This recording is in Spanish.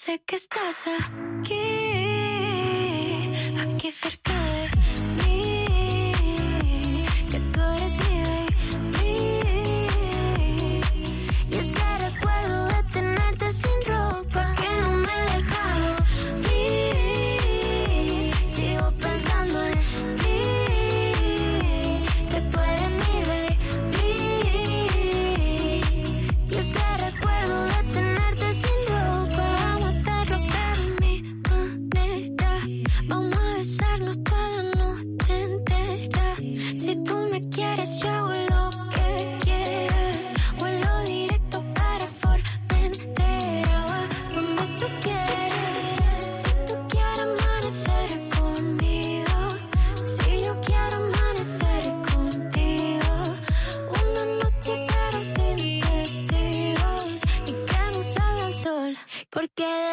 sé que estás aquí, aquí cerca de mí, que tú eres mi baby. Y es que recuerdo de tenerte sin ropa, que no me he dejado ir. Sigo pensando en ti, que tú eres mi baby. Y es que recuerdo de tenerte sin ropa. Vamos a hacerlo pero a mi manera. Vamos a besarnos toda la noche entera. Si tú me quieres, yo hago lo que quieras. Vuelo directo para Formentera. Va donde tú quieras. Si tú quieres amanecer conmigo, si yo quiero amanecer contigo. Una noche pero sin testigos y que no salga el sol, porque